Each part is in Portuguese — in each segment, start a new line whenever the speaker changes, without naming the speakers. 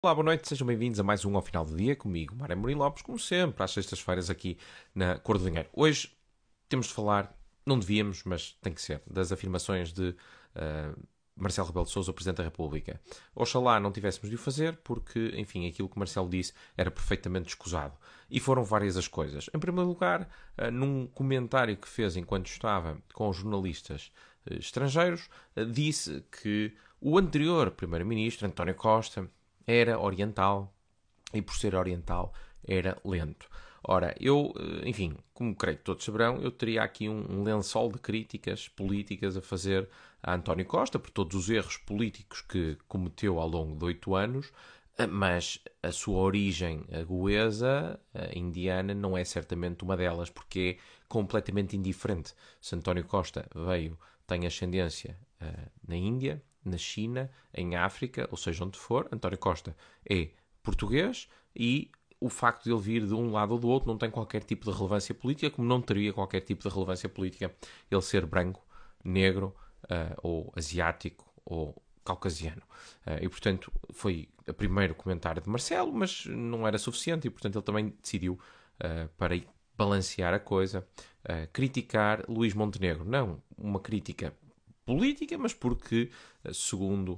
Olá, boa noite, sejam bem-vindos a mais um Ao Final do Dia, comigo, Mário Amorim Lopes, como sempre, às sextas-feiras aqui na Cor do Dinheiro. Hoje temos de falar, não devíamos, mas tem que ser, das afirmações de Marcelo Rebelo de Sousa, o Presidente da República. Oxalá não tivéssemos de o fazer, porque, enfim, aquilo que Marcelo disse era perfeitamente escusado. E foram várias as coisas. Em primeiro lugar, num comentário que fez enquanto estava com jornalistas estrangeiros, disse que o anterior Primeiro-Ministro, António Costa, era oriental e, por ser oriental, era lento. Ora, enfim, como creio que todos saberão, eu teria aqui um lençol de críticas políticas a fazer a António Costa por todos os erros políticos que cometeu ao longo de 8 anos, mas a sua origem goesa, indiana, não é certamente uma delas, porque é completamente indiferente. Se António Costa tem ascendência na Índia, na China, em África, ou seja, onde for, António Costa é português e o facto de ele vir de um lado ou do outro não tem qualquer tipo de relevância política, como não teria qualquer tipo de relevância política ele ser branco, negro, ou asiático, ou caucasiano. E, portanto, foi o primeiro comentário de Marcelo, mas não era suficiente e, portanto, ele também decidiu, para balancear a coisa, criticar Luís Montenegro. Não uma crítica política, mas porque, segundo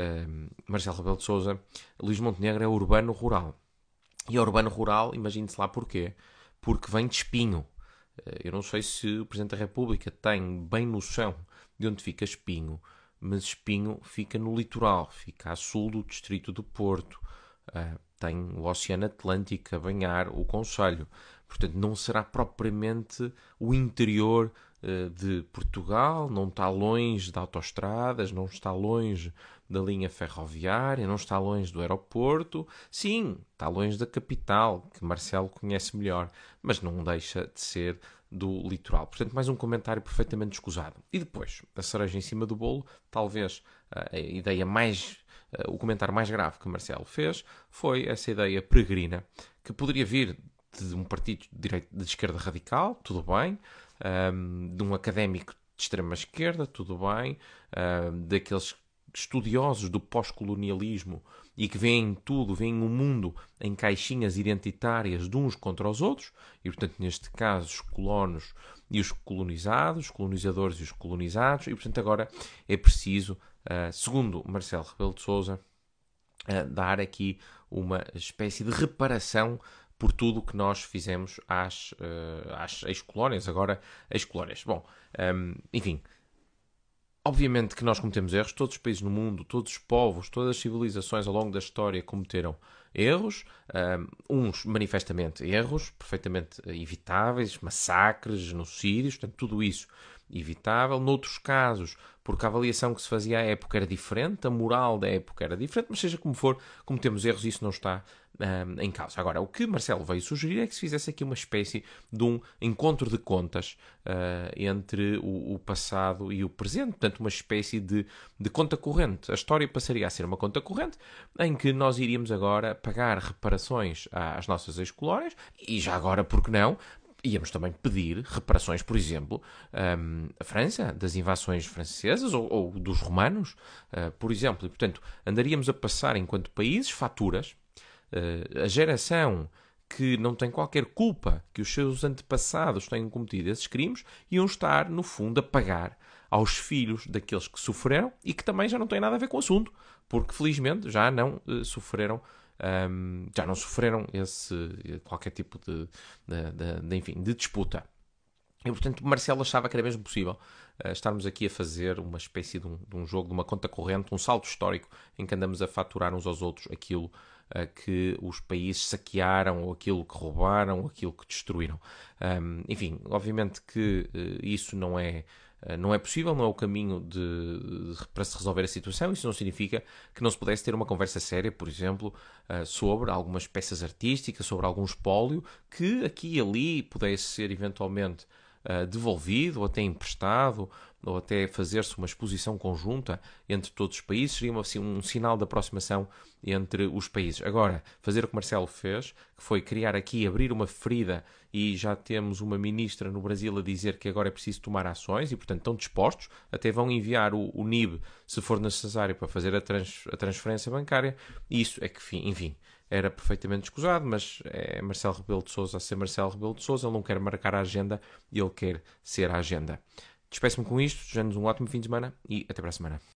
Marcelo Rebelo de Sousa, Luís Montenegro é urbano-rural. E é urbano-rural, imagine-se lá porquê. Porque vem de Espinho. Eu não sei se o Presidente da República tem bem noção de onde fica Espinho, mas Espinho fica no litoral, fica a sul do distrito do Porto. Tem o Oceano Atlântico a banhar o concelho. Portanto, não será propriamente o interior de Portugal, não está longe de autoestradas, não está longe da linha ferroviária, não está longe do aeroporto. Sim, está longe da capital, que Marcelo conhece melhor, mas não deixa de ser do litoral. Portanto, mais um comentário perfeitamente escusado. E depois, a cereja em cima do bolo, talvez a ideia mais o comentário mais grave que Marcelo fez foi essa ideia peregrina que poderia vir de um partido de esquerda radical, tudo bem, de um académico de extrema esquerda, tudo bem, daqueles estudiosos do pós-colonialismo e que veem tudo, veem o mundo em caixinhas identitárias de uns contra os outros, e portanto, neste caso, os colonos e os colonizados, os colonizadores e os colonizados, e portanto, agora é preciso, segundo Marcelo Rebelo de Sousa, dar aqui uma espécie de reparação por tudo o que nós fizemos às ex-colónias, agora ex-colónias. Bom, enfim, obviamente que nós cometemos erros, todos os países no mundo, todos os povos, todas as civilizações ao longo da história cometeram erros, uns manifestamente erros, perfeitamente evitáveis, massacres, genocídios, portanto, tudo isso evitável. Noutros casos, porque a avaliação que se fazia à época era diferente, a moral da época era diferente, mas seja como for, cometemos erros e isso não está em causa. Agora, o que Marcelo veio sugerir é que se fizesse aqui uma espécie de um encontro de contas entre o passado e o presente, portanto, uma espécie de conta corrente. A história passaria a ser uma conta corrente em que nós iríamos agora pagar reparações às nossas ex-colónias e já agora, por que não, íamos também pedir reparações, por exemplo, à França, das invasões francesas ou dos romanos, por exemplo. E, portanto, andaríamos a passar, enquanto países, faturas. A geração que não tem qualquer culpa que os seus antepassados tenham cometido esses crimes iam estar, no fundo, a pagar aos filhos daqueles que sofreram e que também já não têm nada a ver com o assunto, porque felizmente já não sofreram já não sofreram qualquer tipo enfim, de disputa. E, portanto, Marcelo achava que era mesmo possível estarmos aqui a fazer uma espécie de um jogo, de uma conta corrente, um salto histórico em que andamos a faturar uns aos outros aquilo que os países saquearam, ou aquilo que roubaram, ou aquilo que destruíram. Enfim, obviamente que isso não é possível, não é o caminho para se resolver a situação. Isso não significa que não se pudesse ter uma conversa séria, por exemplo, sobre algumas peças artísticas, sobre algum espólio que aqui e ali pudesse ser eventualmente devolvido ou até emprestado ou até fazer-se uma exposição conjunta entre todos os países, seria assim, um sinal de aproximação entre os países. Agora, fazer o que Marcelo fez, que foi criar aqui, abrir uma ferida, e já temos uma ministra no Brasil a dizer que agora é preciso tomar ações e, portanto, estão dispostos, até vão enviar o NIB, se for necessário, para fazer a transferência bancária. E isso é que, enfim, era perfeitamente escusado, mas é Marcelo Rebelo de Sousa a ser Marcelo Rebelo de Sousa, ele não quer marcar a agenda, ele quer ser a agenda. Despeço-me com isto, desejando-nos um ótimo fim de semana e até para a semana.